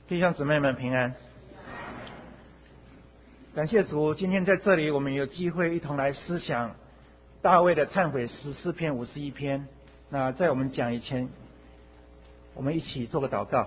弟兄姊妹们平安，感谢主，今天在这里我们有机会一同来思想大卫的忏悔诗诗篇51篇。那在我们讲以前，我们一起做个祷告。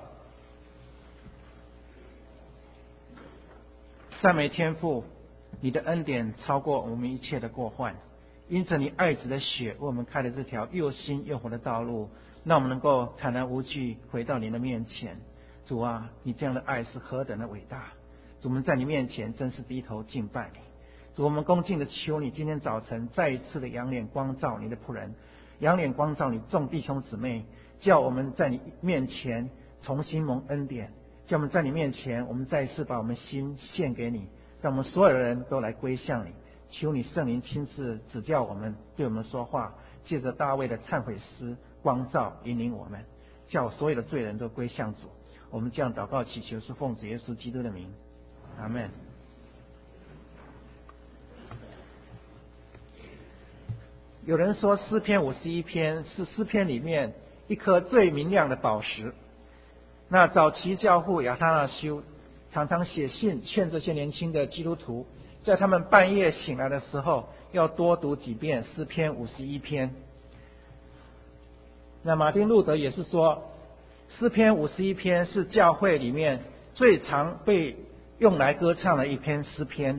赞美天父，你的恩典超过我们一切的过患，因着你爱子的血为我们开了这条又新又活的道路，让我们能够坦然无惧回到你的面前。主啊，你这样的爱是何等的伟大！主，我们在你面前真是低头敬拜你。主，我们恭敬的求你今天早晨再一次的仰脸光照你的仆人，仰脸光照你众弟兄姊妹，叫我们在你面前重新蒙恩典，叫我们在你面前我们再一次把我们心献给你，让我们所有的人都来归向你。求你圣灵亲自指教我们，对我们说话，借着大卫的忏悔诗光照引领我们，叫所有的罪人都归向主。我们这样祷告祈求，是奉主耶稣基督的名，阿们。有人说诗篇51篇是诗篇里面一颗最明亮的宝石。那早期教父亚他那修常常写信劝这些年轻的基督徒，在他们半夜醒来的时候要多读几遍诗篇51篇。那马丁路德也是说，诗篇51篇是教会里面最常被用来歌唱的一篇诗篇。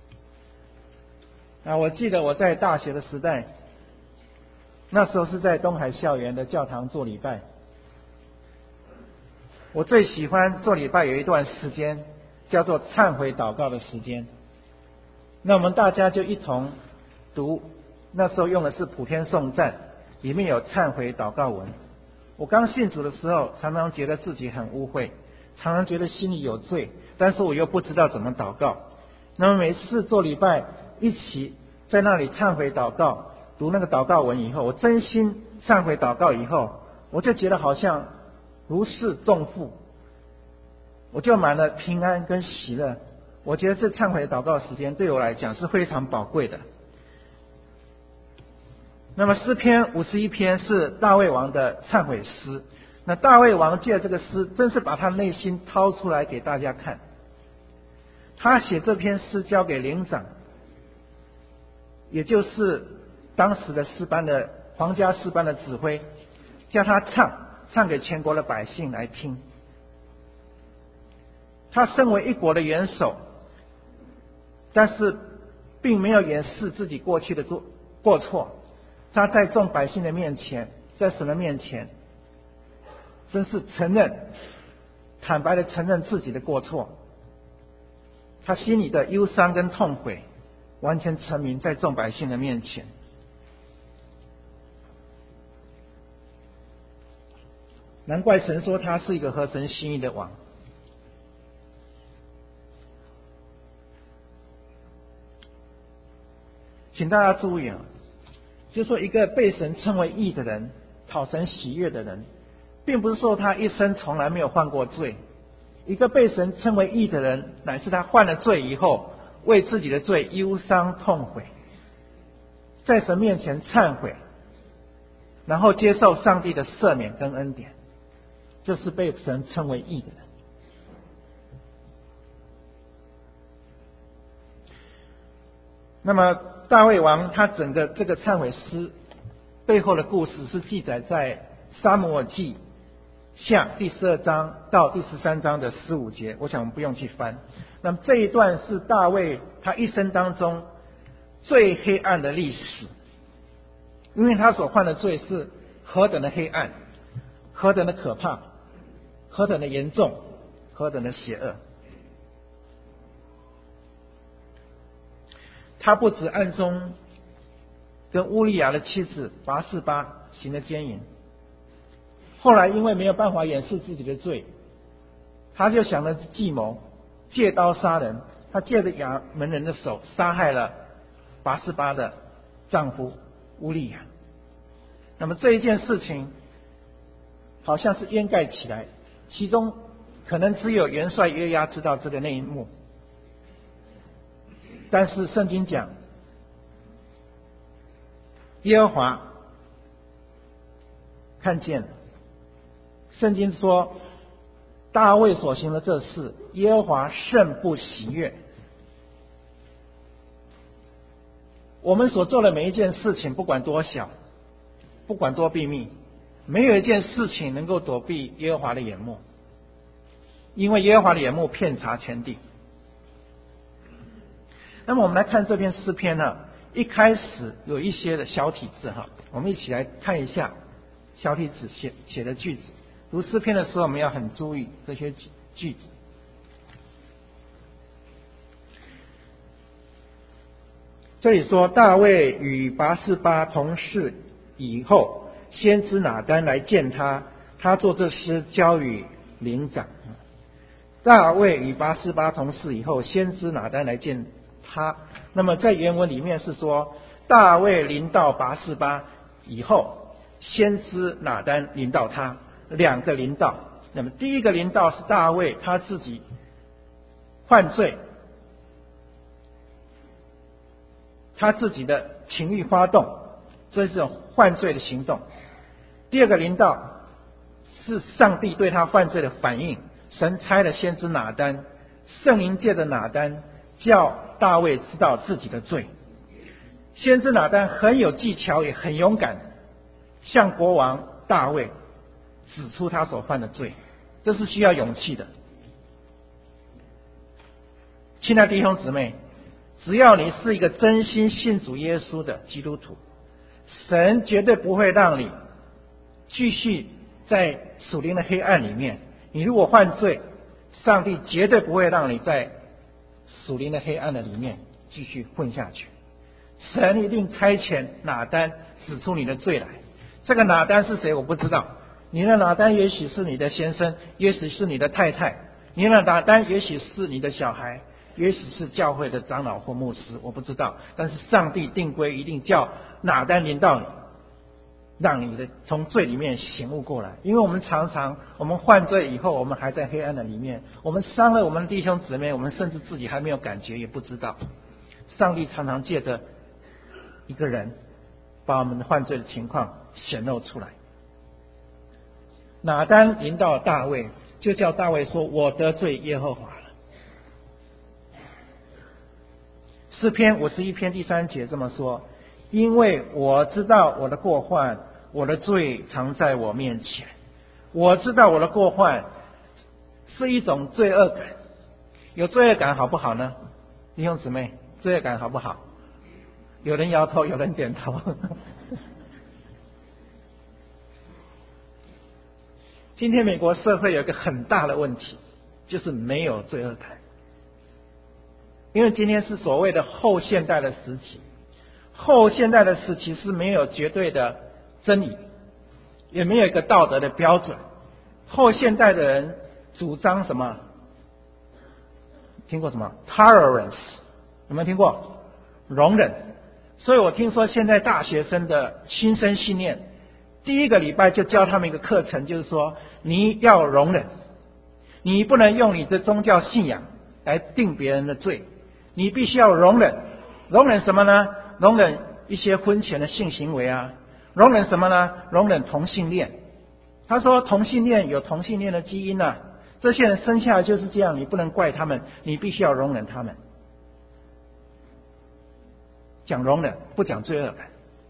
我记得我在大学的时代，那时候是在东海校园的教堂做礼拜。我最喜欢做礼拜有一段时间叫做忏悔祷告的时间。那我们大家就一同读，那时候用的是普天颂赞，里面有忏悔祷告文。我刚信主的时候，常常觉得自己很污秽，常常觉得心里有罪，但是我又不知道怎么祷告。那么每次做礼拜一起在那里忏悔祷告，读那个祷告文以后，我真心忏悔祷告以后，我就觉得好像如释重负，我就满了平安跟喜乐。我觉得这忏悔祷告时间对我来讲是非常宝贵的。那么诗篇51篇是大卫王的忏悔诗。那大卫王借这个诗，真是把他内心掏出来给大家看。他写这篇诗交给灵长，也就是当时的诗班的皇家诗班的指挥，叫他唱给全国的百姓来听。他身为一国的元首，但是并没有掩饰自己过去的过错。他在众百姓的面前，在神的面前，真是坦白的承认自己的过错。他心里的忧伤跟痛悔完全陈明在众百姓的面前。难怪神说他是一个合神心意的王。请大家注意啊，就是说一个被神称为义的人，讨神喜悦的人，并不是说他一生从来没有犯过罪。一个被神称为义的人，乃是他犯了罪以后，为自己的罪忧伤痛悔，在神面前忏悔，然后接受上帝的赦免跟恩典，这是被神称为义的人。那么大卫王他整个这个忏悔诗背后的故事是记载在撒母耳记下第12章到第13章的15节，我想我们不用去翻。那么这一段是大卫他一生当中最黑暗的历史，因为他所犯的罪是何等的黑暗，何等的可怕，何等的严重，何等的邪恶。他不止暗中跟乌利亚的妻子拔示巴行了奸淫，后来因为没有办法掩饰自己的罪，他就想了计谋，借刀杀人。他借着亚门人的手杀害了拔示巴的丈夫乌利亚。那么这一件事情好像是掩盖起来，其中可能只有元帅约押知道这个内幕。但是圣经讲，耶和华看见了。圣经说， 大卫所行的这事，耶和华甚不喜悦。我们所做的每一件事情，不管多小，不管多秘密，没有一件事情能够躲避耶和华的眼目，因为耶和华的眼目遍察全地。那么我们来看这篇诗篇呢，一开始有一些的小体字哈，我们一起来看一下小体字写的句子。读诗篇的时候，我们要很注意这些句子。这里说大卫与拔示巴同事以后，先知拿单来见他，他做这诗交与灵长。大卫与拔示巴同事以后，先知拿单来见他。那么在原文里面是说，大卫临到拔示巴以后，先知拿单临到他，两个临到。那么第一个临到是大卫他自己犯罪，他自己的情欲发动，这是种犯罪的行动。第二个临到是上帝对他犯罪的反应，神差了先知拿单，圣灵界的拿单叫大卫知道自己的罪。先知拿单很有技巧，也很勇敢，向国王大卫指出他所犯的罪，这是需要勇气的。亲爱的弟兄姊妹，只要你是一个真心信主耶稣的基督徒，神绝对不会让你继续在属灵的黑暗里面。你如果犯罪，上帝绝对不会让你在属灵的黑暗的里面继续混下去。神一定差遣拿单指出你的罪来。这个拿单是谁我不知道，你的拿单也许是你的先生，也许是你的太太，你的拿单也许是你的小孩，也许是教会的长老或牧师，我不知道。但是上帝定规一定叫拿单临到你，让你的从罪里面醒悟过来。因为我们常常我们犯罪以后，我们还在黑暗的里面，我们伤了我们的弟兄姊妹，我们甚至自己还没有感觉，也不知道。上帝常常借着一个人把我们的犯罪的情况显露出来。拿单临到大卫，就叫大卫说，我得罪耶和华了。诗篇51篇第3节这么说，因为我知道我的过患，我的罪常在我面前。我知道我的过患是一种罪恶感，有罪恶感好不好呢？弟兄姊妹，罪恶感好不好？有人摇头，有人点头。今天美国社会有一个很大的问题，就是没有罪恶感。因为今天是所谓的后现代的时期，后现代的时期是没有绝对的真理，也没有一个道德的标准。后现代的人主张什么？听过什么 tolerance？ 有没有听过？容忍。所以我听说现在大学生的新生训练，第一个礼拜就教他们一个课程，就是说你要容忍，你不能用你的宗教信仰来定别人的罪，你必须要容忍。容忍什么呢？容忍一些婚前的性行为啊。容忍什么呢？容忍同性恋。他说同性恋有同性恋的基因啊，这些人生下来就是这样，你不能怪他们，你必须要容忍他们。讲容忍，不讲罪恶感。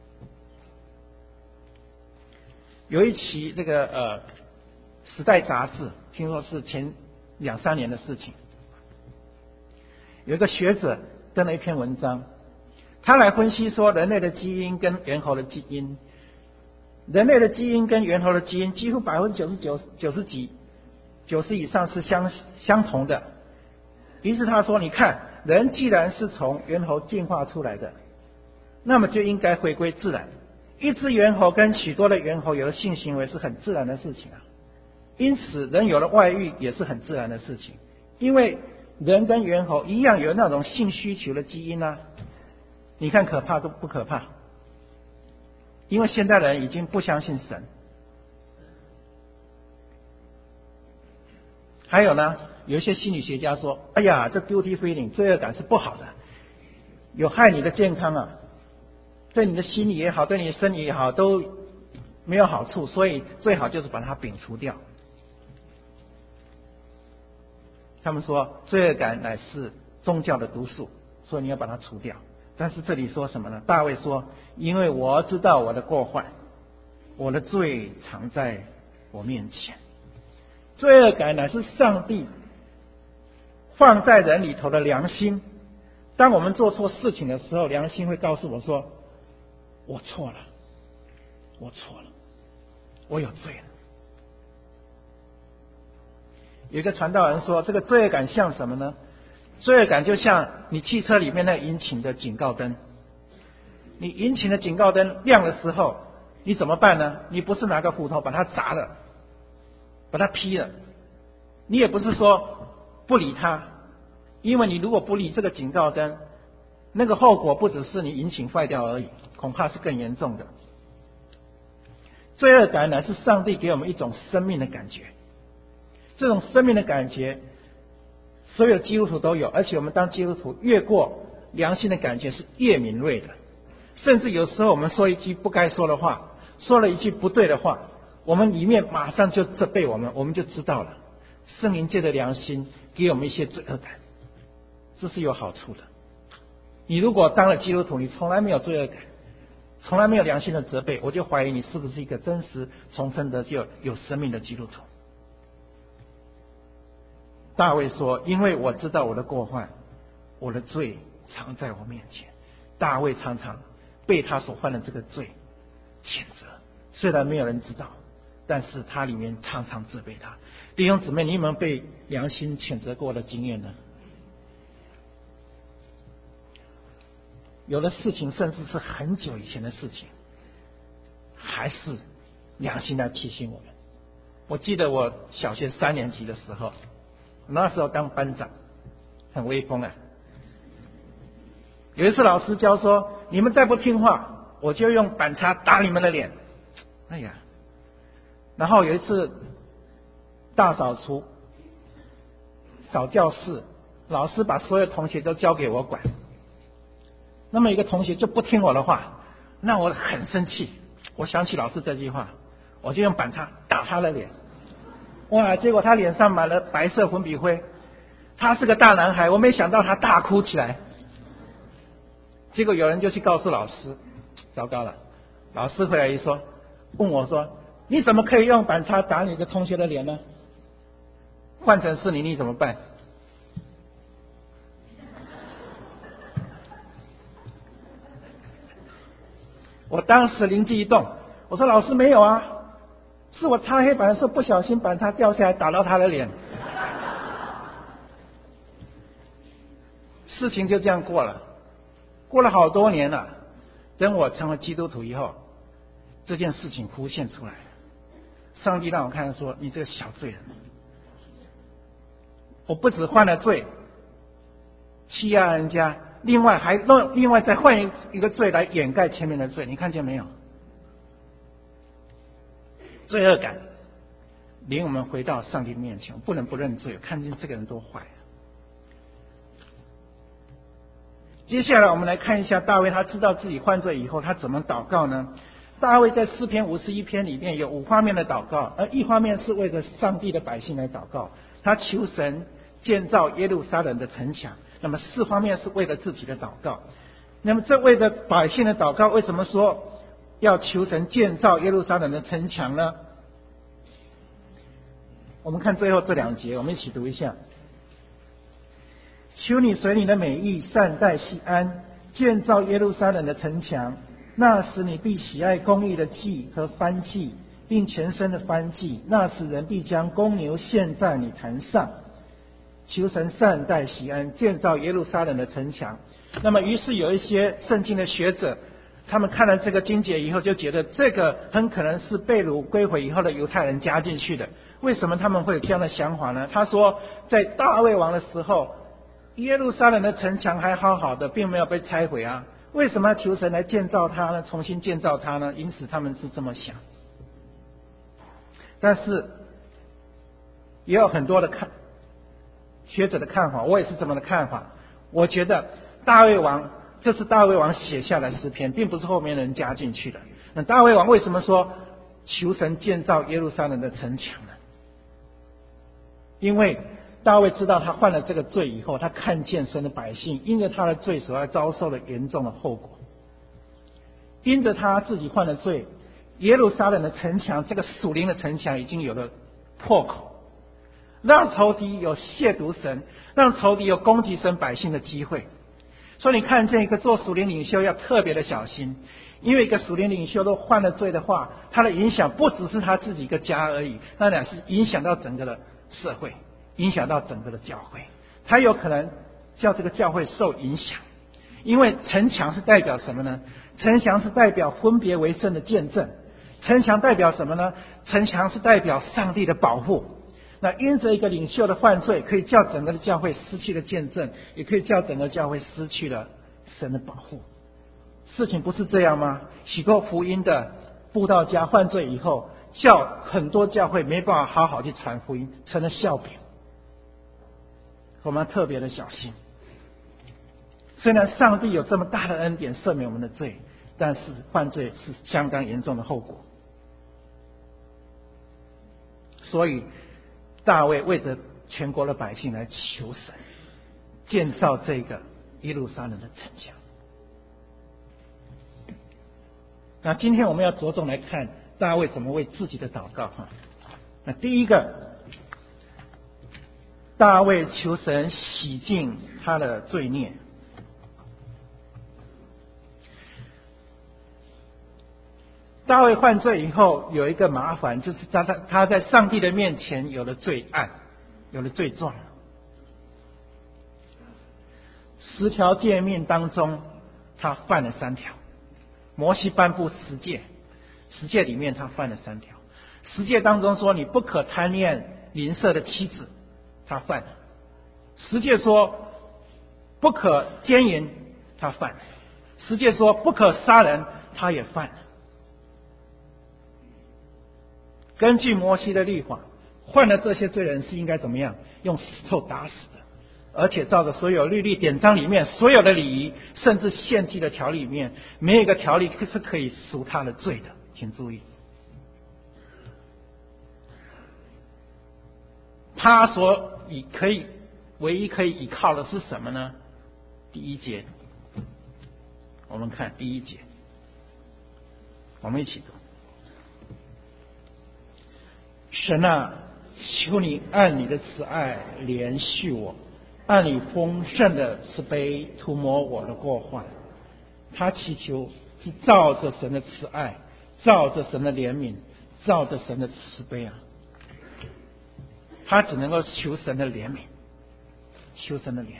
有一期这个时代杂志，听说是前2-3年的事情，有一个学者登了一篇文章，他来分析说人类的基因跟猿猴的基因，人类的基因跟猿猴的基因几乎99%、90以上是相同的。于是他说，你看，人既然是从猿猴进化出来的，那么就应该回归自然。一只猿猴跟许多的猿猴有了性行为是很自然的事情啊，因此人有了外遇也是很自然的事情，因为人跟猿猴一样有那种性需求的基因啊。你看可怕都不可怕？因为现代人已经不相信神。还有呢，有一些心理学家说，哎呀，这 guilty feeling 罪恶感是不好的，有害你的健康啊，对你的心理也好，对你的身体也好，都没有好处，所以最好就是把它摒除掉。 他们说罪恶感乃是宗教的毒素，所以你要把它除掉。但是这里说什么呢？大卫说，因为我知道我的过患，我的罪藏在我面前。罪恶感乃是上帝放在人里头的良心，当我们做错事情的时候，良心会告诉我说，我错了，我错了，我有罪了。有一个传道人说，这个罪恶感像什么呢？罪恶感就像你汽车里面那个引擎的警告灯，你引擎的警告灯亮的时候，你怎么办呢？你不是拿个斧头把它砸了，把它劈了，你也不是说不理它，因为你如果不理这个警告灯，那个后果不只是你引擎坏掉而已，恐怕是更严重的。罪恶感乃是上帝给我们一种生命的感觉，这种生命的感觉所有的基督徒都有，而且我们当基督徒越过良心的感觉是越敏锐的，甚至有时候我们说一句不该说的话，说了一句不对的话，我们里面马上就责备我们就知道了。圣灵界的良心给我们一些罪恶感，这是有好处的。你如果当了基督徒，你从来没有罪恶感，从来没有良心的责备，我就怀疑你是不是一个真实重生得救有生命的基督徒。大卫说，因为我知道我的过患，我的罪藏在我面前。大卫常常被他所犯的这个罪谴责，虽然没有人知道，但是他里面常常责备他。弟兄姊妹，你有没有被良心谴责过的经验呢？有的事情甚至是很久以前的事情，还是良心来提醒我们。我记得我小学3年级的时候，那时候当班长，很威风啊。有一次老师教说，你们再不听话，我就用板擦打你们的脸。哎呀，然后有一次大扫除，扫教室，老师把所有同学都交给我管。那么一个同学就不听我的话，那我很生气。我想起老师这句话，我就用板擦打他的脸。哇！结果他脸上满了白色粉笔灰，他是个大男孩，我没想到他大哭起来。结果有人就去告诉老师，糟糕了！老师回来一说，问我说：“你怎么可以用板擦打你的同学的脸呢？换成是你怎么办？”我当时灵机一动，我说：“老师没有啊，是我擦黑板的时候不小心板擦掉下来打到他的脸。”事情就这样过了，过了好多年了。等我成了基督徒以后，这件事情浮现出来，上帝让我看说：“你这个小罪人，我不只犯了罪，欺压人家。”另外再换一个罪来掩盖前面的罪，你看见没有？罪恶感领我们回到上帝面前，不能不认罪，看见这个人多坏。接下来我们来看一下大卫，他知道自己犯罪以后，他怎么祷告呢？大卫在诗篇51篇里面有5方面的祷告，而一方面是为着上帝的百姓来祷告，他求神建造耶路撒冷的城墙。那么4方面是为了自己的祷告。那么这为了百姓的祷告，为什么说要求神建造耶路撒冷的城墙呢？我们看最后这2节，我们一起读一下。求你随你的美意善待锡安，建造耶路撒冷的城墙。那时你必喜爱公义的祭和燔祭，并全身的燔祭。那时人必将公牛献在你坛上。求神善待锡安，建造耶路撒冷的城墙。那么于是有一些圣经的学者，他们看了这个经节以后，就觉得这个很可能是被掳归回以后的犹太人加进去的。为什么他们会有这样的想法呢？他说，在大卫王的时候，耶路撒冷的城墙还好好的，并没有被拆毁啊，为什么要求神来建造它呢？重新建造它呢？因此他们是这么想。但是也有很多的学者的看法，我也是这么的看法。我觉得大卫王，这是大卫王写下的诗篇，并不是后面人加进去的。那大卫王为什么说求神建造耶路撒冷的城墙呢？因为大卫知道他犯了这个罪以后，他看见神的百姓因着他的罪所要遭受了严重的后果。因着他自己犯了罪，耶路撒冷的城墙，这个属灵的城墙已经有了破口，让仇敌有亵渎神，让仇敌有攻击神百姓的机会。所以你看见一个做属灵领袖要特别的小心，因为一个属灵领袖都犯了罪的话，他的影响不只是他自己一个家而已，那乃是影响到整个的社会，影响到整个的教会，他有可能叫这个教会受影响。因为城墙是代表什么呢？城墙是代表分别为圣的见证。城墙代表什么呢？城墙是代表上帝的保护。那因着一个领袖的犯罪，可以叫整个的教会失去了见证，也可以叫整个教会失去了神的保护。事情不是这样吗？许多福音的布道家犯罪以后，叫很多教会没办法好好去传福音，成了笑柄。我们要特别的小心。虽然上帝有这么大的恩典赦免我们的罪，但是犯罪是相当严重的后果。所以大卫为着全国的百姓来求神，建造这个耶路撒冷的城墙。那今天我们要着重来看大卫怎么为自己的祷告。那第一个，大卫求神洗净他的罪孽。大卫犯罪以后有一个麻烦，就是他在上帝的面前有了罪案，有了罪状。10条诫命当中他犯了3条，摩西颁布10诫，10诫里面他犯了3条。10诫当中说你不可贪恋邻舍的妻子，他犯了。10诫说不可奸淫，他犯了。10诫说不可杀人，他也犯了。根据摩西的律法，犯了这些罪人是应该怎么样？用石头打死的。而且照着所有律例典章里面所有的礼仪，甚至献祭的条例里面，没有一个条例是可以赎他的罪的。请注意，他唯一可以依靠的是什么呢？第1节，我们看第1节，我们一起读。神啊，求你按你的慈爱怜恤我，按你丰盛的慈悲涂抹我的过患。他祈求是照着神的慈爱，照着神的怜悯，照着神的慈悲啊。他只能够求神的怜悯，求神的怜悯，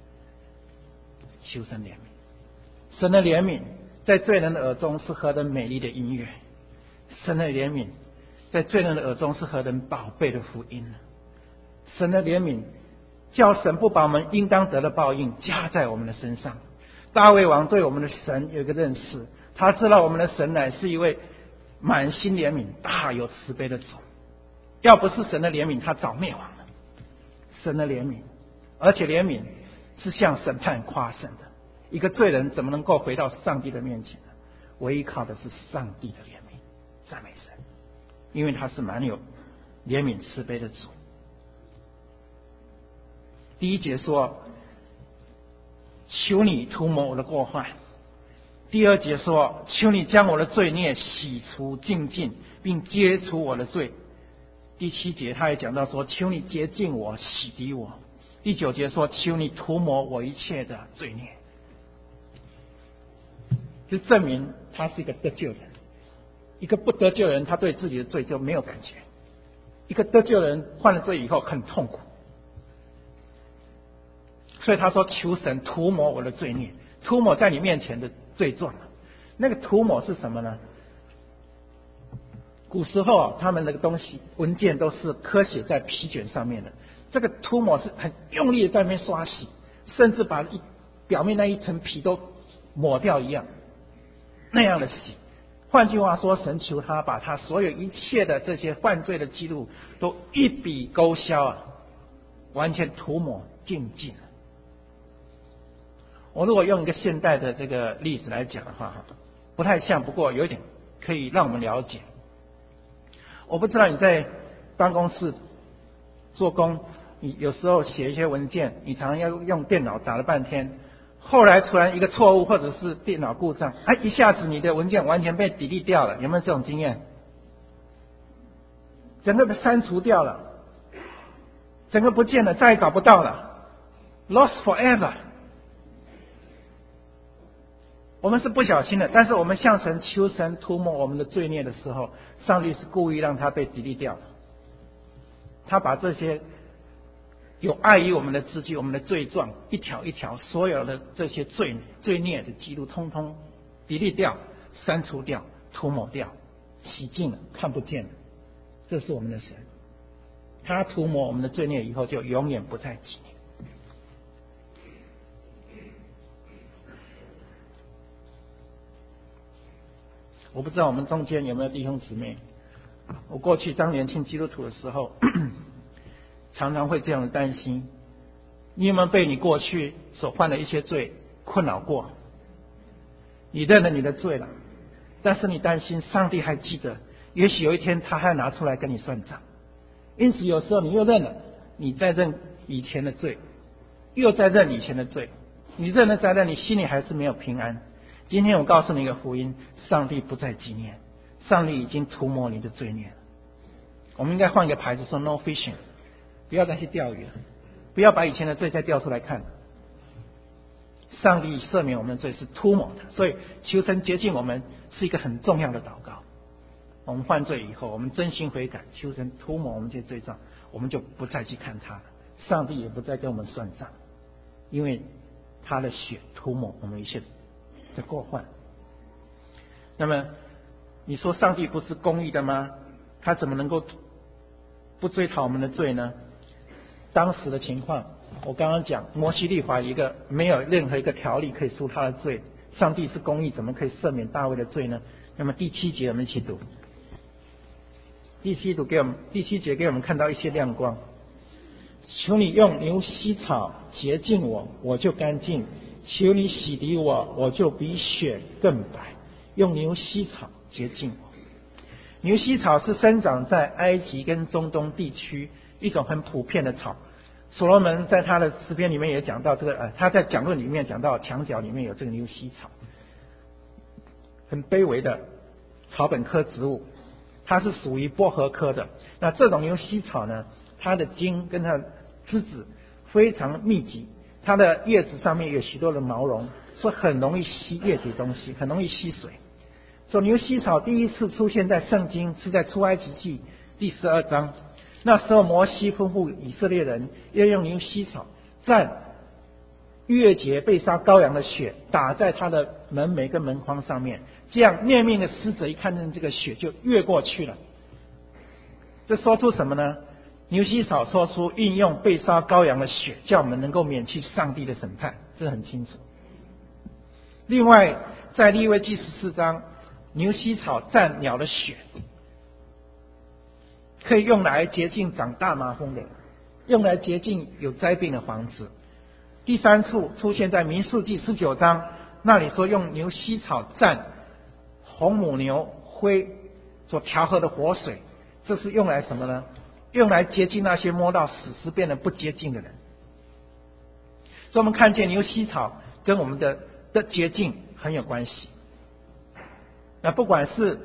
求神怜悯。神的怜悯在罪人的耳中是何等美丽的音乐，神的怜悯在罪人的耳中是何等宝贝的福音呢？神的怜悯叫神不把我们应当得的报应加在我们的身上。大卫王对我们的神有一个认识，他知道我们的神乃是一位满心怜悯、大有慈悲的主。要不是神的怜悯，他早灭亡了。神的怜悯，而且怜悯是向审判夸胜的。一个罪人怎么能够回到上帝的面前呢？唯一靠的是上帝的怜悯，赞美神。因为他是蛮有怜悯慈悲的主。第1节说求你涂抹我的过患。第2节说求你将我的罪孽洗除净尽，并揭除我的罪。第7节他也讲到说求你洁净我，洗涤我。第9节说求你涂抹我一切的罪孽，就证明他是一个得救人。一个不得救人，他对自己的罪就没有感觉；一个得救人犯了罪以后很痛苦，所以他说求神涂抹我的罪孽，涂抹在你面前的罪状。那个涂抹是什么呢？古时候他们那个东西文件都是刻写在皮卷上面的，这个涂抹是很用力的在那边刷洗，甚至把表面那一层皮都抹掉一样，那样的洗。换句话说，神求他把他所有一切的这些犯罪的记录都一笔勾销啊，完全涂抹净尽了。我如果用一个现代的这个例子来讲的话，不太像，不过有一点可以让我们了解。我不知道你在办公室做工， 你有时候写一些文件，你常常要用电脑打了半天，后来突然一个错误或者是电脑故障，一下子你的文件完全被delete掉了，有没有这种经验？整个被删除掉了，整个不见了，再也找不到了 ，lost forever。我们是不小心的，但是我们向神求神涂抹我们的罪孽的时候，上帝是故意让它被delete掉的。他把这些有碍于我们的字迹、我们的罪状，一条一条，所有的这些罪孽的记录，通通delete掉、删除掉、涂抹掉、洗净了，看不见了。这是我们的神，他涂抹我们的罪孽以后，就永远不再纪念。我不知道我们中间有没有弟兄姊妹，我过去当年轻基督徒的时候，常常会这样的担心：你有没有被你过去所犯的一些罪困扰过？你认了你的罪了，但是你担心上帝还记得，也许有一天他还拿出来跟你算账。因此有时候你又认了，你再认以前的罪，又再认以前的罪，你认了再认，你心里还是没有平安。今天我告诉你一个福音，上帝不再纪念，上帝已经涂抹你的罪孽了。我们应该换一个牌子说 No fishing， 不要再去钓鱼了，不要把以前的罪再调出来看。上帝赦免我们的罪是涂抹的，所以求神洁净我们是一个很重要的祷告。我们犯罪以后，我们真心悔改，求神涂抹我们这些罪状，我们就不再去看他了，上帝也不再跟我们算账，因为他的血涂抹我们一切的过患。那么你说上帝不是公义的吗？他怎么能够不追讨我们的罪呢？当时的情况，我刚刚讲摩西律法一个没有任何一个条例可以赎他的罪，上帝是公义，怎么可以赦免大卫的罪呢？那么第7节我们一起读，第7节给我们看到一些亮光。求你用牛膝草洁净我，我就干净；求你洗涤我，我就比雪更白。用牛膝草洁净我。牛膝草是生长在埃及跟中东地区一种很普遍的草。所罗门在他的诗篇里面也讲到这个，他在讲论里面讲到墙角里面有这个牛膝草，很卑微的草本科植物，它是属于薄荷科的。那这种牛膝草呢，它的茎跟它的枝子非常密集，它的叶子上面有许多的毛绒，所以很容易吸液体东西，很容易吸水。所以牛膝草第一次出现在圣经是在出埃及记第12章，那时候摩西吩咐以色列人要用牛膝草蘸逾越节被杀羔羊的血打在他的门楣跟门框上面，这样灭命的使者一看见这个血就越过去了。这说出什么呢？牛膝草说出运用被杀羔羊的血，叫我们能够免去上帝的审判，这很清楚。另外在利未记14章，牛膝草蘸鸟的血，可以用来洁净长大麻风的人，用来洁净有灾病的房子。第3处出现在民数记19章，那里说用牛膝草蘸红母牛灰所调和的活水，这是用来什么呢？用来洁净那些摸到死尸变得不洁净的人。所以我们看见牛膝草跟我们的洁净很有关系。那不管是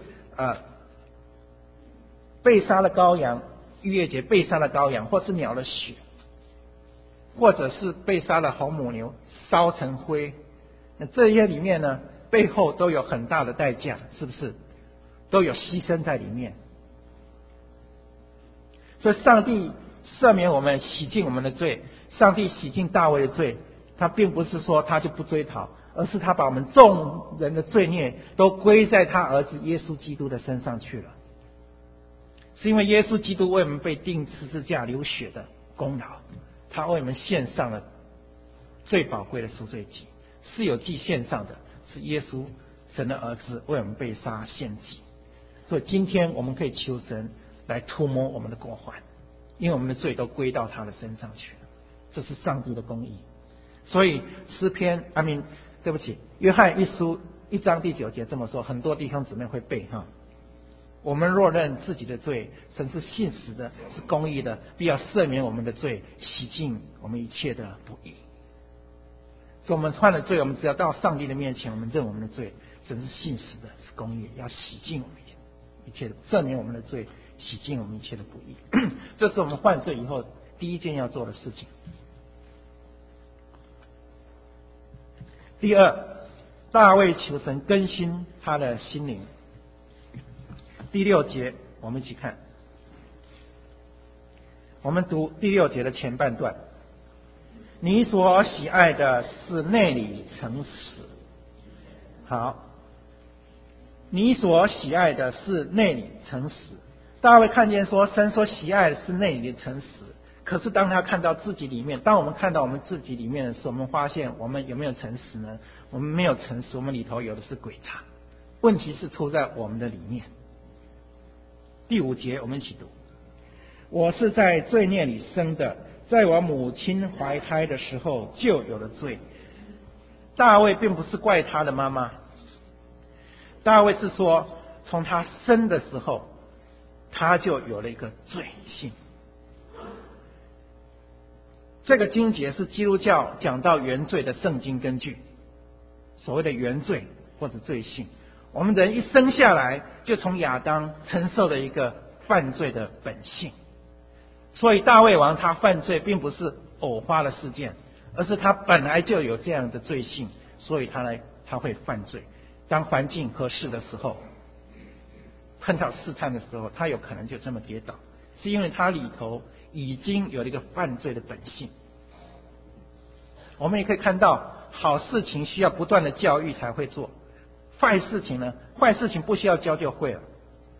被杀的羔羊，逾越节被杀的羔羊，或是鸟的血，或者是被杀的红母牛烧成灰，那这些里面呢，背后都有很大的代价，是不是？都有牺牲在里面。所以上帝赦免我们，洗净我们的罪，上帝洗净大卫的罪，他并不是说他就不追讨，而是他把我们众人的罪孽都归在他儿子耶稣基督的身上去了。是因为耶稣基督为我们被钉十字架流血的功劳，他为我们献上了最宝贵的赎罪祭，是有祭献上的，是耶稣神的儿子为我们被杀献祭。所以今天我们可以求神来涂抹我们的过患，因为我们的罪都归到他的身上去了，这是上帝的公义。所以诗篇约翰一书1章第9节这么说，很多弟兄姊妹会背哈。 我们若认自己的罪，神是信实的，是公义的，必要赦免我们的罪，洗净我们一切的不义。所以我们犯了罪，我们只要到上帝的面前，我们认我们的罪，神是信实的，是公义的，要洗净我们一切的，赦免我们的罪，洗净我们一切的不义。这是我们犯罪以后第一件要做的事情。第二，大卫求神更新他的心灵。第6节，我们一起看。我们读第6节的前半段。你所喜爱的是内里诚实。好，你所喜爱的是内里诚实。大卫看见说，神所喜爱的是内里的诚实。可是当他看到自己里面，当我们看到我们自己里面的时候，我们发现我们有没有诚实呢？我们没有诚实，我们里头有的是诡诈。问题是出在我们的里面。第5节，我们一起读。我是在罪孽里生的，在我母亲怀胎的时候就有了罪。大卫并不是怪他的妈妈，大卫是说从他生的时候他就有了一个罪性。这个经节是基督教讲到原罪的圣经根据，所谓的原罪或者罪性。我们人一生下来就从亚当承受了一个犯罪的本性，所以大卫王他犯罪并不是偶发的事件，而是他本来就有这样的罪性，所以他会犯罪。当环境合适的时候，碰到试探的时候，他有可能就这么跌倒，是因为他里头已经有了一个犯罪的本性。我们也可以看到，好事情需要不断的教育才会做，坏事情呢，坏事情不需要教就会了。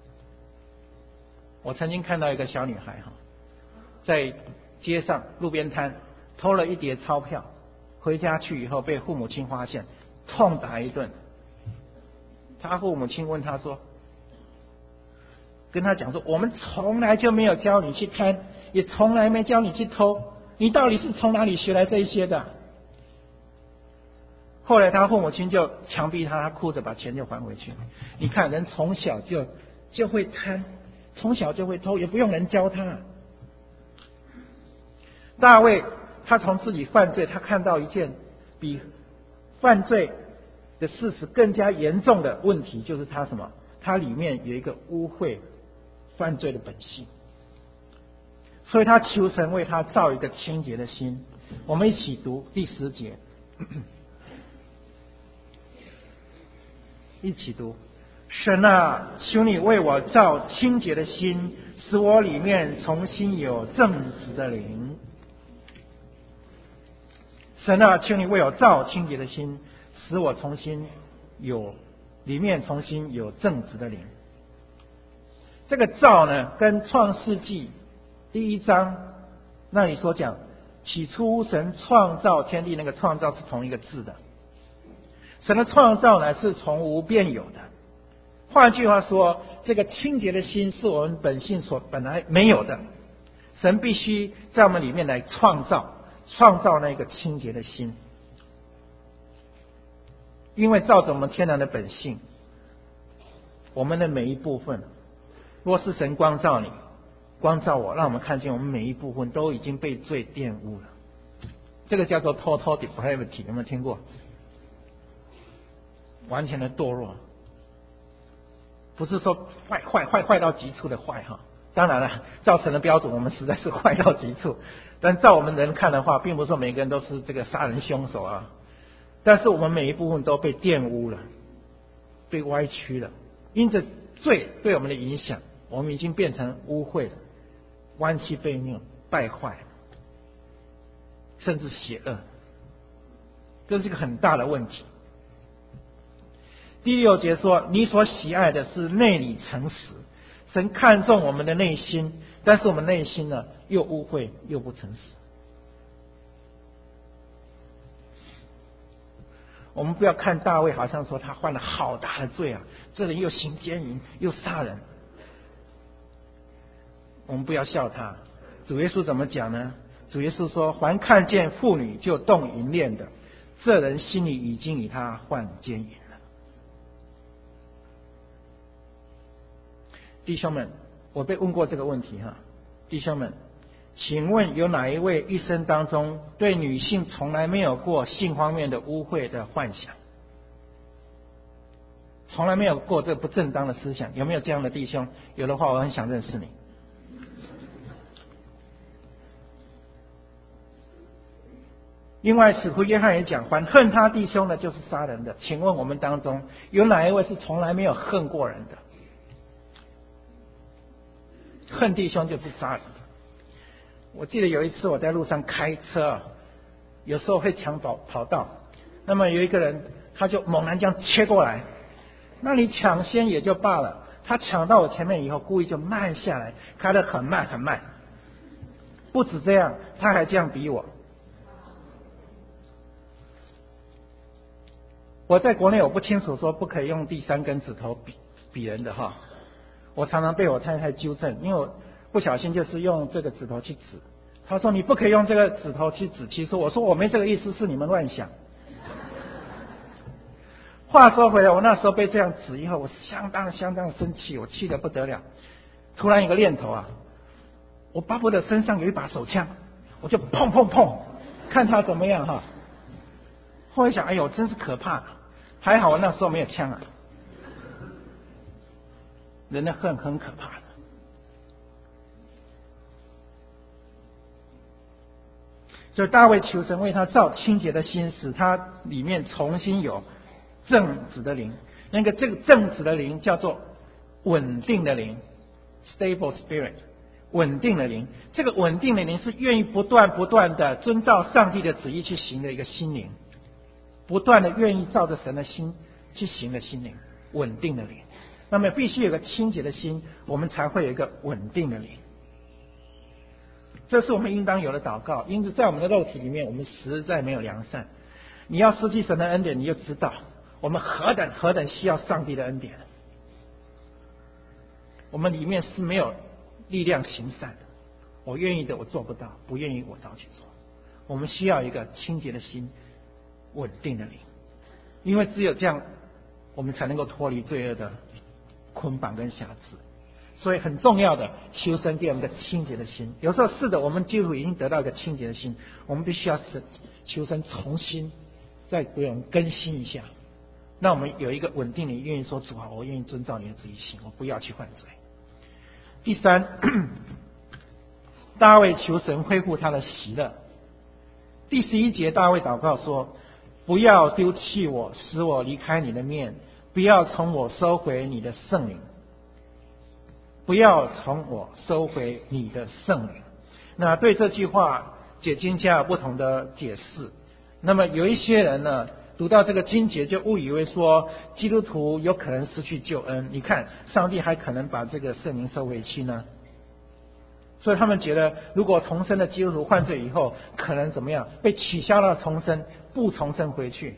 我曾经看到一个小女孩在街上路边摊偷了一叠钞票，回家去以后被父母亲发现，痛打一顿。他父母亲问他说，跟他讲说，我们从来就没有教你去贪，也从来没教你去偷，你到底是从哪里学来这一些的？后来他父母亲就强逼他哭着把钱就还回去。你看人从小就会贪，从小就会偷，也不用人教他。大卫他从自己犯罪，他看到一件比犯罪的事实更加严重的问题，就是他什么？他里面有一个污秽犯罪的本性，所以他求神为他造一个清洁的心。我们一起读第10节，一起读。神啊，求你为我造清洁的心，使我里面重新有正直的灵。神啊，求你为我造清洁的心，使我里面重新有正直的灵。这个造呢，跟创世纪第1章那里所讲起初神创造天地那个创造是同一个字的。神的创造呢是从无变有的。换句话说，这个清洁的心是我们本性所本来没有的，神必须在我们里面来创造那个清洁的心。因为照着我们天然的本性，我们的每一部分，若是神光照你光照我，让我们看见我们每一部分都已经被罪玷污了。这个叫做 total depravity， 有没有听过？完全的堕落，不是说坏到极处的坏哈。当然了，照神的标准，我们实在是坏到极处。但照我们人看的话，并不是说每个人都是这个杀人凶手啊。但是我们每一部分都被玷污了，被歪曲了。因着罪对我们的影响，我们已经变成污秽了，弯曲背拗，败坏，甚至邪恶。这是一个很大的问题。第6节说，你所喜爱的是内里诚实。神看重我们的内心，但是我们内心呢，又污秽又不诚实。我们不要看大卫好像说他犯了好大的罪啊，这人又行奸淫又杀人。我们不要笑他。主耶稣怎么讲呢？主耶稣说，凡看见妇女就动淫念的，这人心里已经与他犯奸淫了。 弟兄们，我被问过这个问题哈，弟兄们，请问有哪一位一生当中对女性从来没有过性方面的污秽的幻想，从来没有过这不正当的思想？有没有这样的弟兄？有的话，我很想认识你。另外，使徒约翰也讲，凡恨他弟兄的，就是杀人的。请问我们当中有哪一位是从来没有恨过人的？恨弟兄就是杀人的。我记得有一次我在路上开车，有时候会抢跑道，那么有一个人他就猛然这样切过来，那你抢先也就罢了，他抢到我前面以后，故意就慢下来，开得很慢很慢。不止这样，他还这样比我。我在国内我不清楚说不可以用第三根指头比人的哈，我常常被我太太纠正，因为我不小心就是用这个指头去指，她说你不可以用这个指头去指，其实我说我没这个意思，是你们乱想。话说回来，我那时候被这样指以后，我相当生气，我气得不得了。突然有个念头啊，我巴不得身上有一把手枪，我就砰砰砰，看他怎么样哈。后来想，哎呦，真是可怕。还好我那时候没有枪啊。人的恨很可怕的。所以大卫求神为他造清洁的心，使他里面重新有正直的灵。这个正直的灵叫做稳定的灵 ，stable spirit， 稳定的灵。这个稳定的灵是愿意不断的遵照上帝的旨意去行的一个心灵，不断的愿意照着神的心去行的心灵，稳定的灵。那么必须有个清洁的心，我们才会有一个稳定的灵。这是我们应当有的祷告。因此在我们的肉体里面，我们实在没有良善。你要失去神的恩典，你就知道我们何等需要上帝的恩典。我们里面是没有力量行善的，我愿意的我做不到，不愿意我倒去做。我们需要一个清洁的心，稳定的灵，因为只有这样我们才能够脱离罪恶的捆绑跟辖制。所以很重要的，求神给我们的清洁的心。有时候是的，我们基督徒已经得到一个清洁的心，我们必须要求神重新再给我们更新一下，让我们有一个稳定的愿意说，主啊，我愿意遵照你的旨意行，我不要去犯罪。第三，大卫求神恢复他的喜乐。第11节，大卫祷告说，不要丢弃我，使我离开你的面，不要从我收回你的圣灵，不要从我收回你的圣灵。那对这句话，解经家有不同的解释。那么有一些人呢，读到这个经节就误以为说基督徒有可能失去救恩，你看上帝还可能把这个圣灵收回去呢？所以他们觉得，如果重生的基督徒犯罪以后，可能怎么样？被取消了重生，不重生回去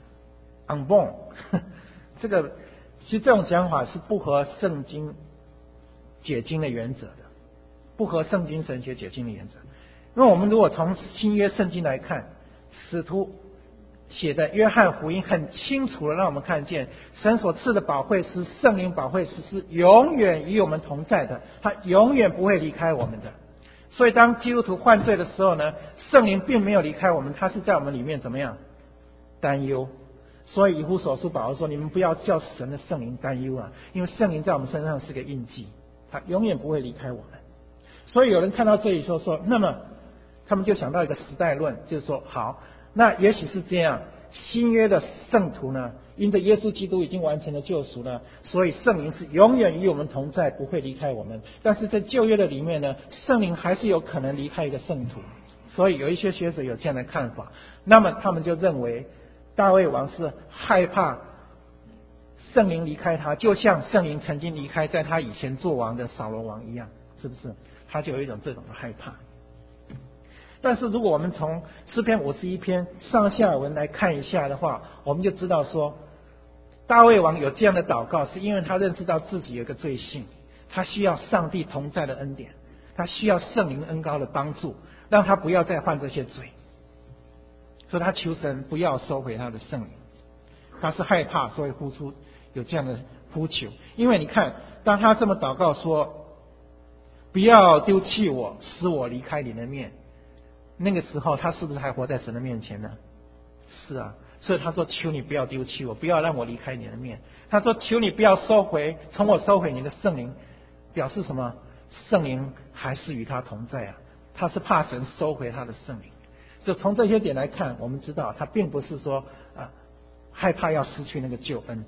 ，unborn。这个其实这种讲法是不合圣经解经的原则的，不合圣经神学解经的原则。因为我们如果从新约圣经来看，使徒写的约翰福音很清楚的让我们看见，神所赐的保惠师圣灵保惠师是永远与我们同在的，他永远不会离开我们的。所以当基督徒犯罪的时候呢，圣灵并没有离开我们，他是在我们里面怎么样担忧。所以以弗所书保罗说，你们不要叫神的圣灵担忧啊，因为圣灵在我们身上是个印记，他永远不会离开我们。所以有人看到这里说，那么他们就想到一个时代论，就是说，好，那也许是这样，新约的圣徒呢，因着耶稣基督已经完成了救赎呢，所以圣灵是永远与我们同在，不会离开我们。但是在旧约的里面呢，圣灵还是有可能离开一个圣徒。所以有一些学者有这样的看法，那么他们就认为大卫王是害怕圣灵离开他，就像圣灵曾经离开在他以前做王的扫罗王一样，是不是？他就有一种这种的害怕。但是如果我们从诗篇51篇上下文来看一下的话，我们就知道说，大卫王有这样的祷告，是因为他认识到自己有个罪性，他需要上帝同在的恩典，他需要圣灵恩膏的帮助，让他不要再犯这些罪。所以他求神不要收回他的圣灵，他是害怕，所以呼出有这样的呼求。因为你看当他这么祷告说，不要丢弃我，使我离开你的面，那个时候他是不是还活在神的面前呢？是啊，所以他说求你不要丢弃我，不要让我离开你的面。他说求你不要从我收回你的圣灵，表示什么？圣灵还是与他同在啊，他是怕神收回他的圣灵。就从这些点来看，我们知道他并不是说害怕要失去那个救恩。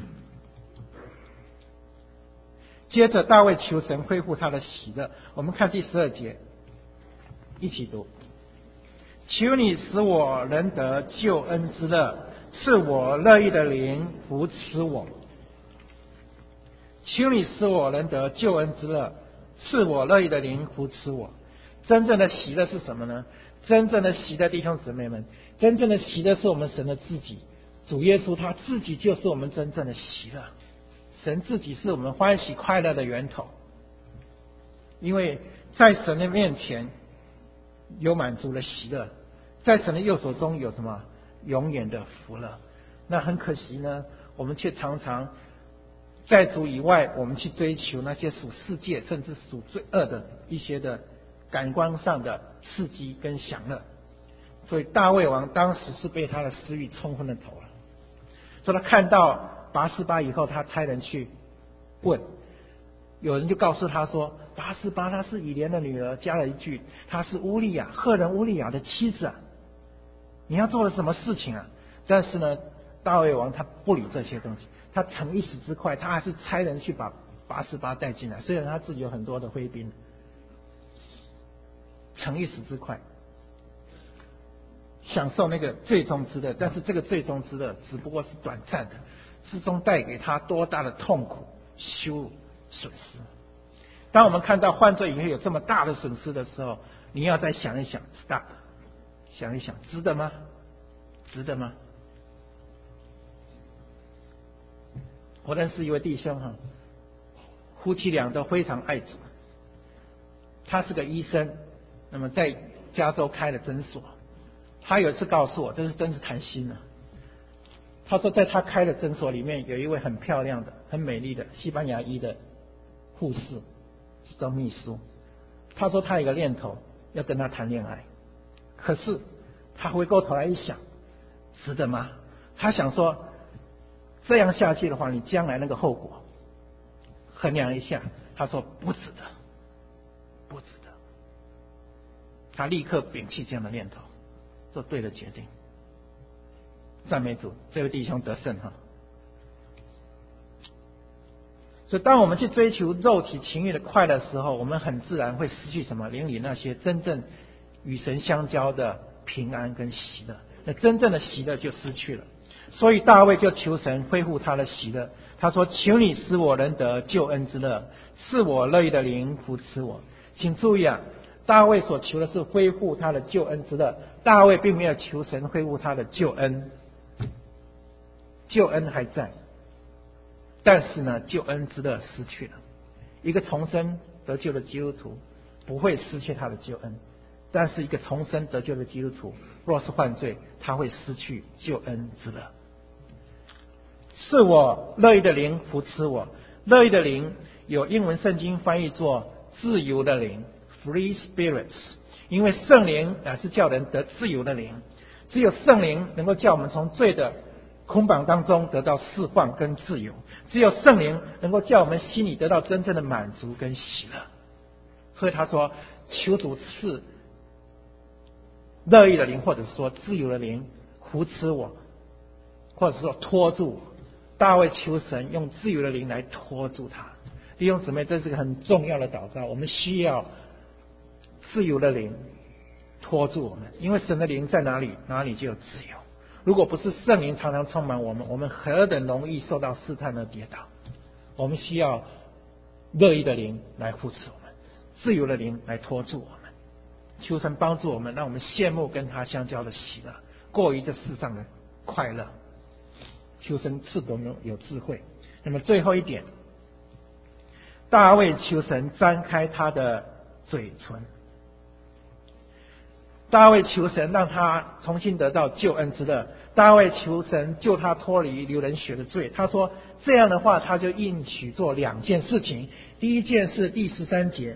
接着大卫求神恢复他的喜乐，我们看第12节，一起读：求你使我能得救恩之乐，赐我乐意的灵扶持我。求你使我能得救恩之乐，赐我乐意的灵扶持我。真正的喜乐是什么呢？真正的喜乐，弟兄姊妹们，真正的喜乐是我们神的自己，主耶稣他自己就是我们真正的喜乐。神自己是我们欢喜快乐的源头，因为在神的面前有满足的喜乐，在神的右手中有什么？永远的福乐。那很可惜呢，我们却常常在主以外，我们去追求那些属世界甚至属罪恶的一些的感官上的刺激跟享乐。所以大卫王当时是被他的私欲冲昏了头了。所以他看到拔示巴以后，他差人去问，有人就告诉他说，拔示巴她是以莲的女儿，加了一句，她是乌利亚赫人乌利亚的妻子啊，你要做了什么事情啊？但是呢，大卫王他不理这些东西，他逞一时之快，他还是差人去把拔示巴带进来，虽然他自己有很多的卫兵，逞一时之快，享受那个最终之乐，但是这个最终之乐只不过是短暂的，之中带给他多大的痛苦、羞辱、损失。当我们看到犯罪以后有这么大的损失的时候，你要再想一想 ，stop， 想一想，值得吗？值得吗？我认识一位弟兄哈，夫妻俩都非常爱主，他是个医生，那么在加州开了诊所。他有一次告诉我，真是谈心了。他说，在他开的诊所里面，有一位很漂亮的、很美丽的西班牙裔的护士，是当秘书。他说他有一个念头要跟他谈恋爱，可是他回过头来一想，值得吗？他想说，这样下去的话，你将来那个后果，衡量一下，他说不值得，不值得。他立刻摒弃这样的念头，做对的决定。赞美主，这位弟兄得胜哈。所以当我们去追求肉体情欲的快乐的时候，我们很自然会失去什么？邻里那些真正与神相交的平安跟喜乐，那真正的喜乐就失去了。所以大卫就求神恢复他的喜乐，他说：求你使我能得救恩之乐，赐我乐意的灵扶持我。请注意啊，大卫所求的是恢复他的救恩之乐，大卫并没有求神恢复他的救恩，救恩还在，但是呢，救恩之乐失去了。一个重生得救的基督徒不会失去他的救恩，但是一个重生得救的基督徒若是犯罪，他会失去救恩之乐。是我乐意的灵扶持我，乐意的灵有英文圣经翻译作自由的灵 （free spirits）， 因为圣灵是叫人得自由的灵，只有圣灵能够叫我们从罪的捆绑当中得到释放跟自由，只有圣灵能够叫我们心里得到真正的满足跟喜乐。所以他说，求主赐乐意的灵，或者说自由的灵扶持我，或者说拖住我。大卫求神用自由的灵来拖住他。弟兄姊妹，这是个很重要的祷告，我们需要自由的灵拖住我们，因为神的灵在哪里，哪里就有自由。如果不是圣灵常常充满我们，我们何等容易受到试探而跌倒。我们需要乐意的灵来扶持我们，自由的灵来拖住我们。求神帮助我们，让我们羡慕跟他相交的喜乐，过于这世上的快乐。求神赐给我们有智慧。那么最后一点，大卫求神张开他的嘴唇。 大卫求神让他重新得到救恩之乐，大卫求神救他脱离流人血的罪。他说这样的话，他就应许做2件事情。第一件是第13节，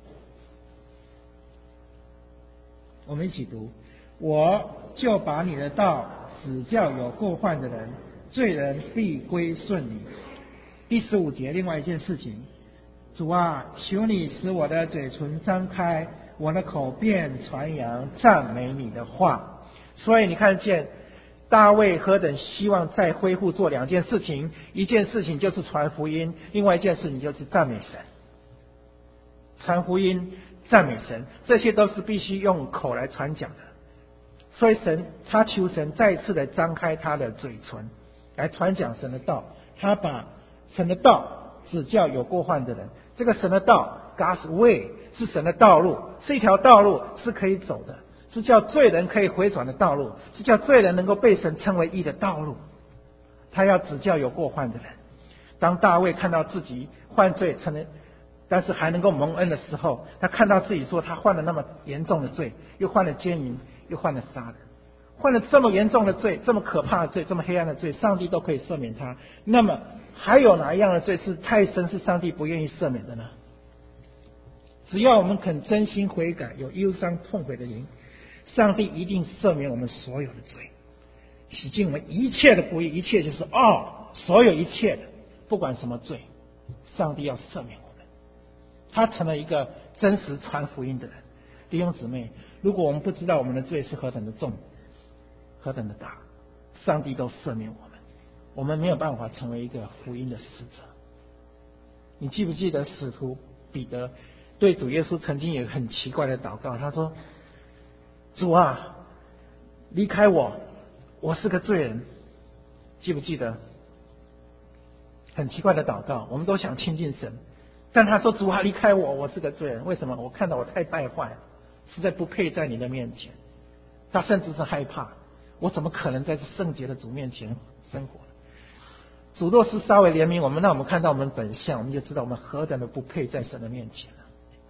我们一起读：我就把你的道指教有过犯的人，罪人必归顺你。第15节，另外一件事情，主啊，求你使我的嘴唇张开，我的口便传扬赞美你的话。所以你看见大卫何等希望再恢复做2件事情，一件事情就是传福音，另外一件事情就是赞美神。传福音、赞美神，这些都是必须用口来传讲的。所以他求神再次的张开他的嘴唇来传讲神的道，他把神的道指教有过犯的人。这个神的道 God's way 是神的道路，是一条道路，是可以走的，是叫罪人可以回转的道路，是叫罪人能够被神称为义的道路。他要指教有过犯的人。当大卫看到自己犯罪但是还能够蒙恩的时候，他看到自己说他犯了那么严重的罪，又犯了奸淫，又犯了杀人，犯了这么严重的罪，这么可怕的罪，这么黑暗的罪，上帝都可以赦免他。那么还有哪一样的罪是太深，是上帝不愿意赦免的呢？只要我们肯真心悔改，有忧伤痛悔的灵，上帝一定赦免我们所有的罪，洗净我们一切的不义。一切就是所有一切的，不管什么罪，上帝要赦免我们。他成了一个真实传福音的人。弟兄姊妹，如果我们不知道我们的罪是何等的重，何等的大，上帝都赦免我们，我们没有办法成为一个福音的使者。你记不记得使徒彼得对主耶稣曾经有很奇怪的祷告？他说：主啊，离开我，我是个罪人。记不记得？很奇怪的祷告，我们都想亲近神，但他说：主啊，离开我，我是个罪人。为什么？我看到我太败坏了，实在不配在你的面前。他甚至是害怕，我怎么可能在这圣洁的主面前生活？主若是稍微怜悯我们，让我们看到我们本相，我们就知道我们何等的不配在神的面前了。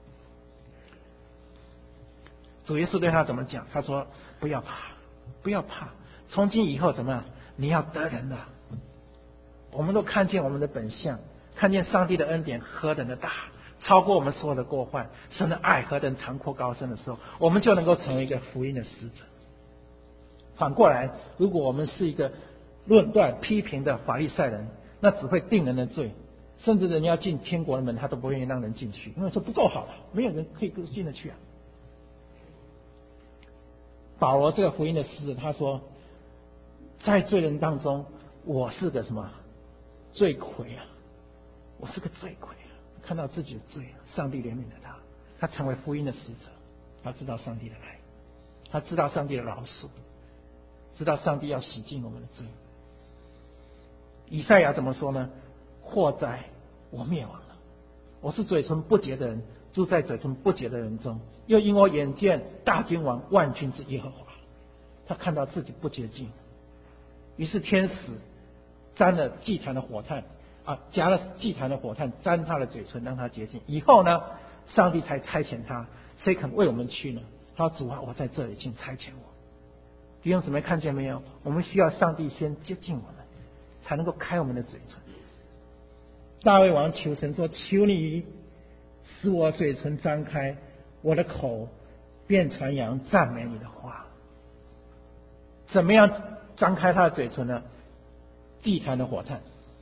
主耶稣对他怎么讲？他说：不要怕，不要怕，从今以后怎么样？你要得人了。我们都看见我们的本相，看见上帝的恩典何等的大，超过我们所有的过患，神的爱何等长阔高深的时候，我们就能够成为一个福音的使者。反过来，如果我们是一个论断批评的法利赛人，那只会定人的罪，甚至人要进天国的门，他都不愿意让人进去，因为说不够好了，没有人可以进得去啊。保罗这个福音的使者，他说，在罪人当中，我是个什么罪魁啊，我是个罪魁啊，看到自己的罪，上帝怜悯了他，他成为福音的使者，他知道上帝的爱，他知道上帝的饶恕，知道上帝要洗净我们的罪。以赛亚怎么说呢？祸哉，我灭亡了，我是嘴唇不洁的人，住在嘴唇不洁的人中，又因我眼见大君王万军之耶和华。他看到自己不洁净，于是天使沾了祭坛的火炭夹了祭坛的火炭沾他的嘴唇，让他洁净。以后呢，上帝才差遣他，谁肯为我们去呢？他说：主啊，我在这里，请差遣我。弟兄姊妹看见没有？我们需要上帝先接近我们，才能够开我们的嘴唇。大卫王求神说：求你使我嘴唇张开，我的口便传扬赞美你的话。怎么样张开他的嘴唇呢？祭坛的火炭，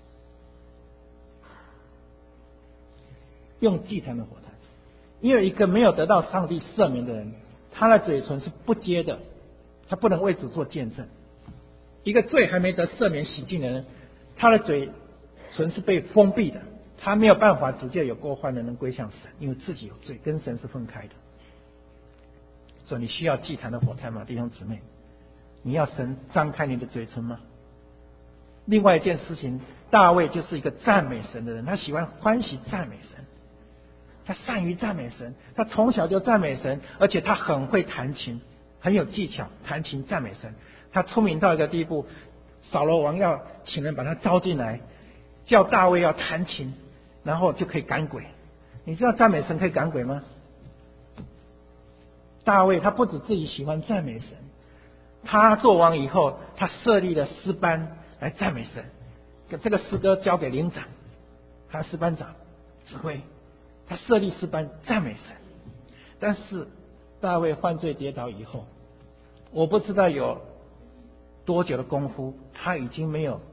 用祭坛的火炭。因为一个没有得到上帝赦免的人，他的嘴唇是不洁的，他不能为主做见证。一个罪还没得赦免洗净的人，他的嘴唇是被封闭的，他没有办法直接有过犯的人归向神，因为自己有罪，跟神是分开的。所以你需要祭坛的火炭吗？弟兄姊妹，你要神张开你的嘴唇吗？另外一件事情，大卫就是一个赞美神的人，他喜欢欢喜赞美神，他善于赞美神，他从小就赞美神，而且他很会弹琴，很有技巧，弹琴赞美神。他聪明到一个地步，扫罗王要请人把他招进来，叫大卫要弹琴，然后就可以赶鬼。你知道赞美神可以赶鬼吗？ 大卫他不止自己喜欢赞美神，他做王以后，他设立了诗班来赞美神。这个诗歌交给灵长，他诗班长指挥，他设立诗班赞美神。但是大卫犯罪跌倒以后，我不知道有多久的功夫，他已经没有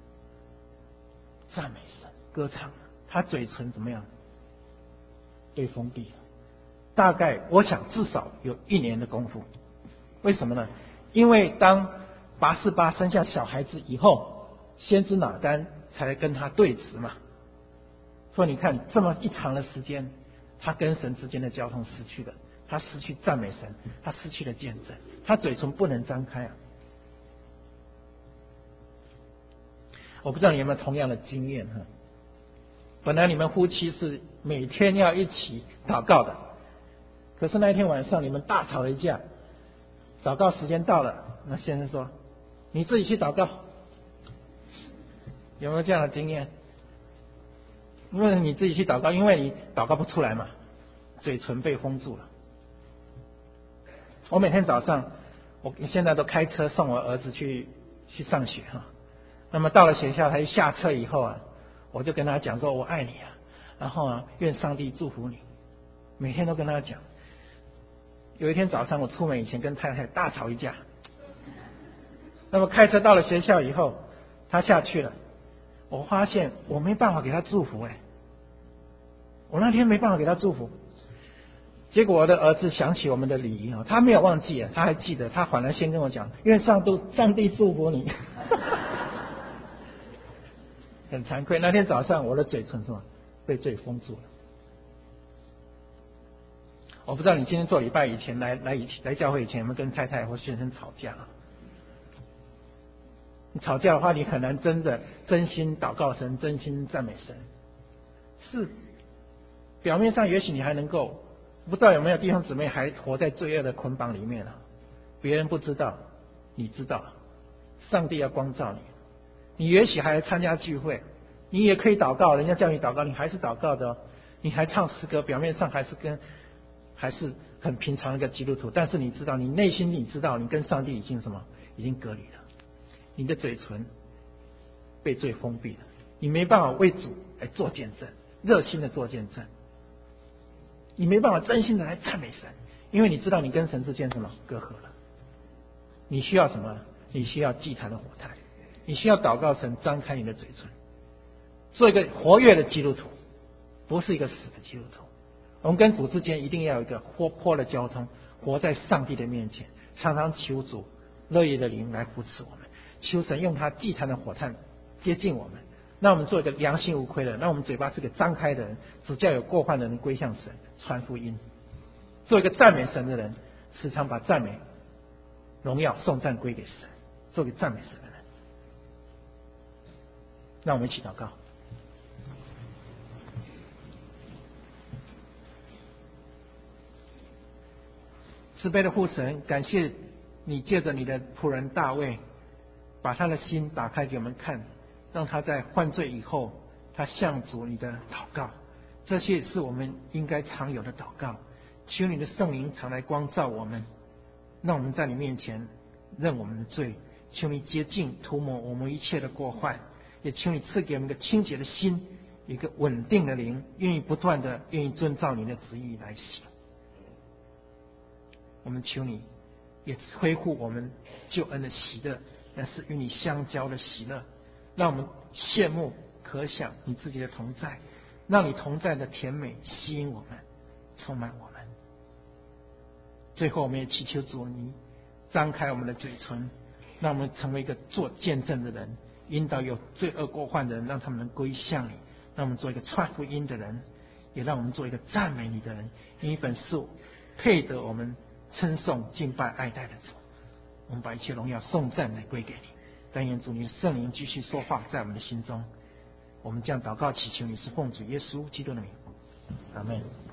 赞美神歌唱了，他嘴唇怎么样？被封闭了。大概我想至少有1年的功夫。为什么呢？因为当拔示巴生下小孩子以后，先知拿单才来跟他对峙嘛。所以你看这么一长的时间，他跟神之间的交通失去了，他失去赞美神，他失去了见证，他嘴唇不能张开啊。我不知道你有没有同样的经验哈？本来你们夫妻是每天要一起祷告的，可是那一天晚上你们大吵了一架，祷告时间到了，那先生说你自己去祷告，有没有这样的经验？因为你自己去祷告，因为你祷告不出来嘛，嘴唇被封住了。我每天早上，我现在都开车送我儿子去上学哈。那么到了学校，他一下车以后啊，我就跟他讲说我爱你啊，然后啊愿上帝祝福你，每天都跟他讲。有一天早上我出门以前跟太太大吵一架，那么开车到了学校以后，他下去了，我发现我没办法给他祝福我那天没办法给他祝福。结果我的儿子想起我们的礼仪他没有忘记他还记得，他反而先跟我讲愿上帝祝福你很惭愧，那天早上我的嘴唇被罪封住了。我不知道你今天做礼拜以前来教会以前有没有跟太太或先生吵架你吵架的话，你很难真的真心祷告神，真心赞美神。是表面上也许你还能够，不知道有没有弟兄姊妹还活在罪恶的捆绑里面别人不知道，你知道，上帝要光照你。你也许还来参加聚会，你也可以祷告，人家叫你祷告，你还是祷告的你还唱诗歌，表面上还是很平常的一个基督徒，但是你知道，你内心你知道，你跟上帝已经隔离了，你的嘴唇被罪封闭了，你没办法为主来做见证，热心的做见证，你没办法真心的来赞美神，因为你知道你跟神之间隔阂了。你需要什么？你需要祭坛的火炭，你需要祷告神张开你的嘴唇，做一个活跃的基督徒，不是一个死的基督徒。我们跟主之间一定要有一个活泼的交通，活在上帝的面前，常常求主乐意的灵来扶持我们，求神用他祭坛的火炭接近我们，让我们做一个良心无愧的人，让我们嘴巴是个张开的人，只叫有过犯的人归向神，传福音，做一个赞美神的人，时常把赞美荣耀颂赞归给神，做一个赞美神的人。让我们一起祷告。慈悲的父神，感谢你借着你的仆人大卫，把他的心打开给我们看，让他在犯罪以后，他向主你的祷告，这些是我们应该常有的祷告。求你的圣灵常来光照我们，让我们在你面前认我们的罪，求你洁净涂抹我们一切的过患，也求你赐给我们一个清洁的心，一个稳定的灵，愿意不断的愿意遵照你的旨意来行。我们求你也恢复我们救恩的喜乐，那是与你相交的喜乐，让我们羡慕可想你自己的同在，让你同在的甜美吸引我们，充满我们。最后我们也祈求主你张开我们的嘴唇，让我们成为一个做见证的人，引导有罪恶过犯的人，让他们能归向你，让我们做一个传福音的人，也让我们做一个赞美你的人。你本是配得我们称颂敬拜爱戴的主，我们把一切荣耀颂赞来归给你。但愿主你的圣灵继续说话在我们的心中，我们这样祷告祈求你是奉主耶稣基督的名，阿们。